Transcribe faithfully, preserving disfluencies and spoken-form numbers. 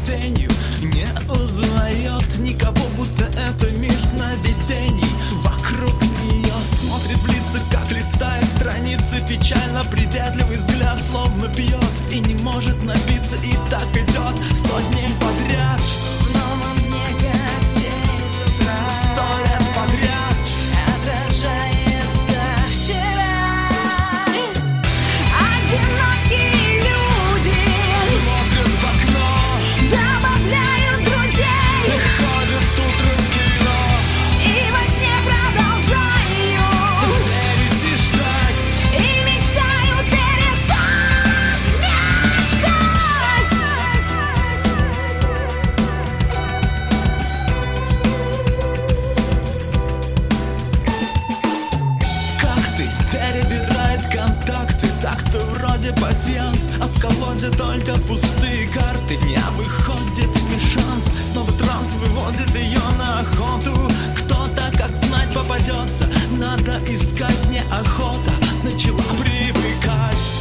тенью, не узнает никого, будто это мир сновидений. Вокруг нее смотрит в лица, как листает страницы, печально приветливый взгляд словно пьет и не может напиться, и так идет сто дней подряд. В новом дне, как тень с утра, Сто лет подряд отражается вчера. Одинокие люди смотрят в окно добавляют друзей и ходят утром в кино. и во сне продолжают Верить и ждать. и мечтают перестать мечтать. Как ты? Перебирает контакты, так-то вроде пасьянс, а в колоде только пустые карты. Не выходит ни шанс, снова транс выводит ее на охоту. Кто-то, как знать, попадется, надо искать, неохота начала привыкать.